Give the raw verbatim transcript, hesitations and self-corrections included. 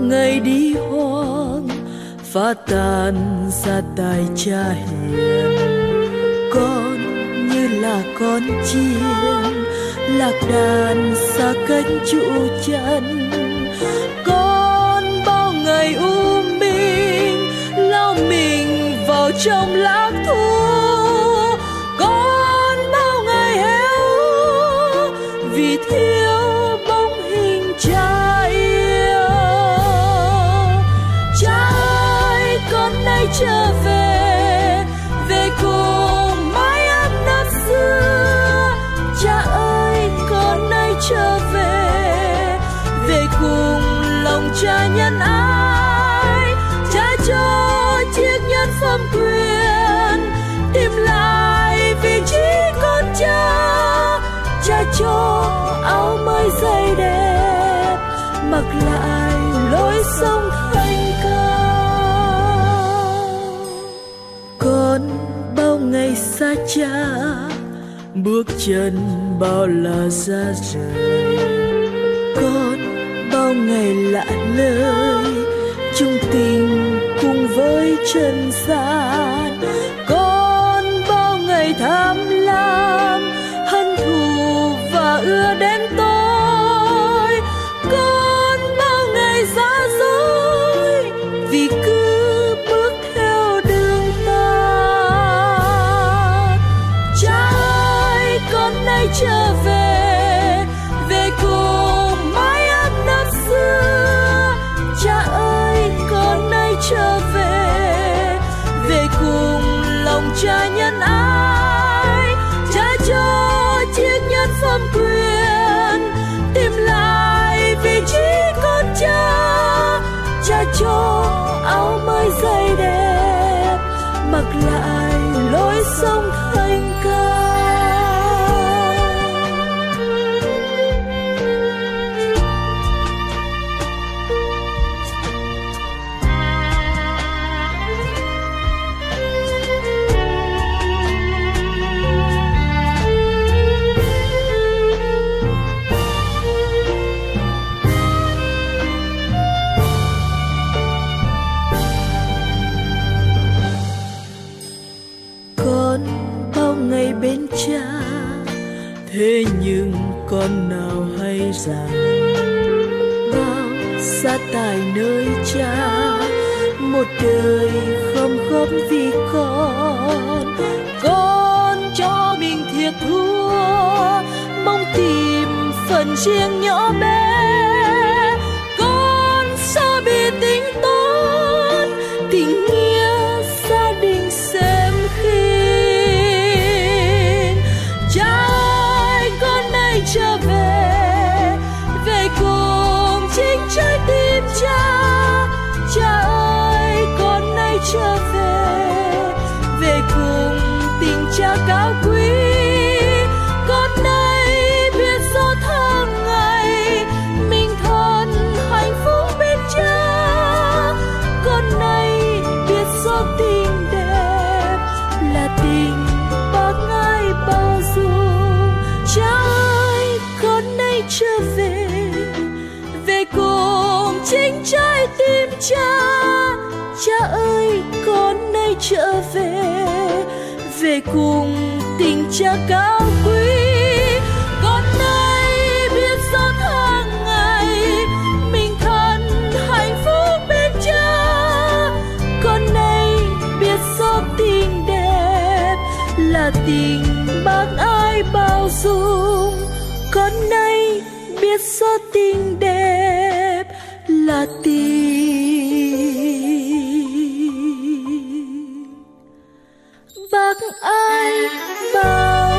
ngày đi hoang phá tan gia tài cha hiền. Con như là con chim lạc đàn xa cánh trụ chân. Con bao ngày u minh lao mình vào trong lãng thu. Con bao ngày héo vì thiếu bóng hình cha yêu. Cha ơi, con nay trở về, về cùng mái ấm năm xưa. Cha ơi, con nay trở về, về cùng lòng cha nhân ái. Cha cho chiếc nhân phẩm quyền, tìm lại vị trí con cha. Cha cho áo mới dày đẹp, mặc lại lối sống thanh cao. Con bao ngày xa cha, bước chân bao là ra rời. Con bao ngày lạ lời, chung tình cùng với trần gian. Con bao ngày tham lam, hận thù và ưa đến tôi. Con bao ngày giả dối, vì cứ bước theo đường ta. Cha ơi, con nay trở về, về cùng mái ấm năm xưa. Cha ơi, con nay trở về, về cùng lòng cha nhân ái. Cha cho chiếc nhân phẩm quyền, tìm lại vị trí con cha. Cha cho áo mới dày đẹp, mặc lại lối sống thanh cao. Bên cha, thế nhưng con nào hay rằng bao gia tài nơi cha, một đời không khóc vì con. Con cho mình thiệt thua, mong tìm phần riêng nhỏ bé. Con sao bị tính toán tình nghĩa gia đình xem khi. Trở về, về cùng chính trái tim cha. Cha ơi, con nay trở về, về cùng tình cha cao quý. Con nay biết rõ tháng ngày mình thân hạnh phúc bên cha. Con nay biết rõ tình đẹp là tình bác ái bao dung. Cha trở về, về cùng chính trái tim cha. Cha ơi, con nay trở về, về cùng tình cha cao quý. Con nay biết rõ tháng ngày mình thân hạnh phúc bên cha. Con nay biết rõ tình đẹp là tình bác ái bao dung. Con nay biết rõ tình đẹp là tình bác ái bao